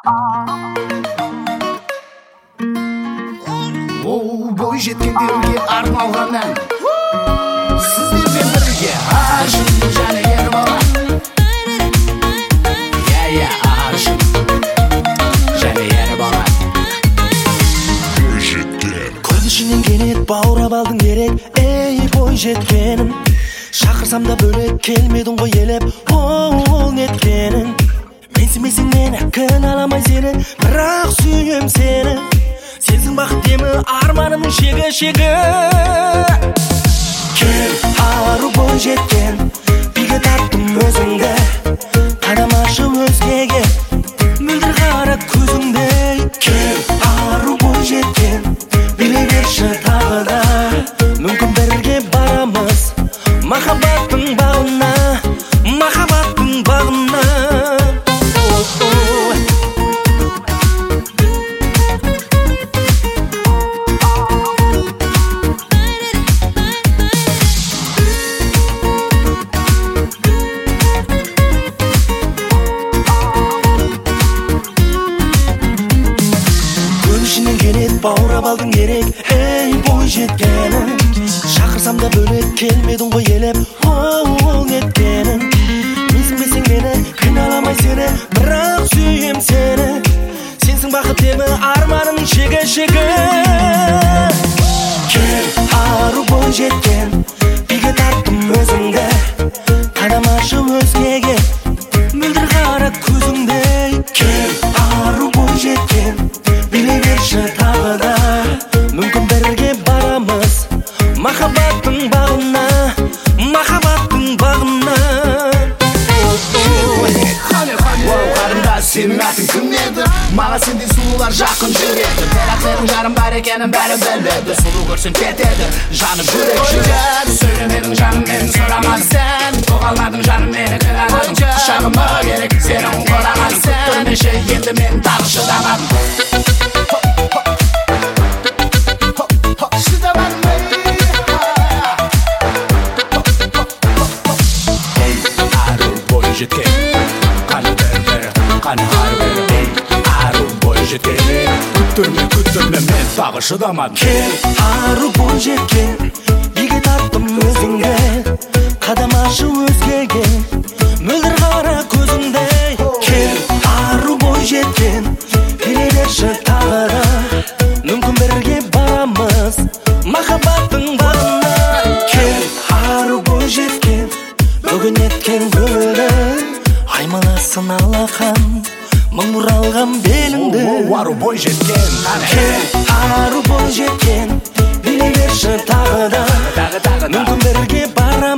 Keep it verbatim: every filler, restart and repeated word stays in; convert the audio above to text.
Ол бой жеткендерге арналған ән сіздермен бірге ашын және ер бала. Я я ашын және ер бала. Бой жеткен көз ішінен кенет баурап алдың керек. Ей бой жеткенім, шақырсам да бөлек келмедің ғой елеп. Ол неткенің, менсімесің мені, кінәламай сені, бірақ сүйем сені. Сенсің бақыт демі, арманымның шегі шегі. Кел ару бой жеткен, биге тарттым өзіңді. Қадамашы өзгеге, мөлдір қара көзіңдей. Кел ару бой жеткен, билей берші тағы да. Мүмкін бірге барамыз махаббаттың бағына, махаббаттың бағына. Баурап алдың керек, ей бой жеткенің. Шақырсам да бөлек келмедің ғой елеп. Ол неткенің, менсінбесең мені, кінәламай сені, бірақ сүйем сені. Сенсің бақыт демі, арманымның шегі шегі. Кел ару бой жеткен, биге тарттым өзіңді. Қадамашы өзгеге, мөлдір қара көзіңдей. Кел ару бой жеткен, билей берші тағы да. Мүмкін бірге барамыз махаббаттың бағына, махаббаттың бағына. Хане хане қарындас, сенің атың кім еді? Маған сендей сұлулар жақын жүреді. Бірақ менің жарым бар екенін бәрі біледі. Сұлу көрсең кетеді, жаным жүрек жүреді. Сөйлемедің жаным менің сұрамадың сен. Тоқалмадың жаным мені кінәладың. Құшағыма керек сенің қорағаның. Күттірмеші енді мен тағы шыдамадым. Күттірме, күттірме, мен тағы шыдамадым. Кел ару бой жеткен, биге тарттым өзіңді. Қадамашы өзгеге, мөлдір қара көзіңдей. Кел ару бой жеткен, билей берші тағы да. Мүмкін бірге барамыз махаббаттың бағына. Кел ару бой жеткен, бүгін еткен көңілің. Аймаласын алақан, мың бұралған беліңді. Ару бой жеткен, кел ару бой жеткен, билей берші тағы да. Мүмкін бірге бара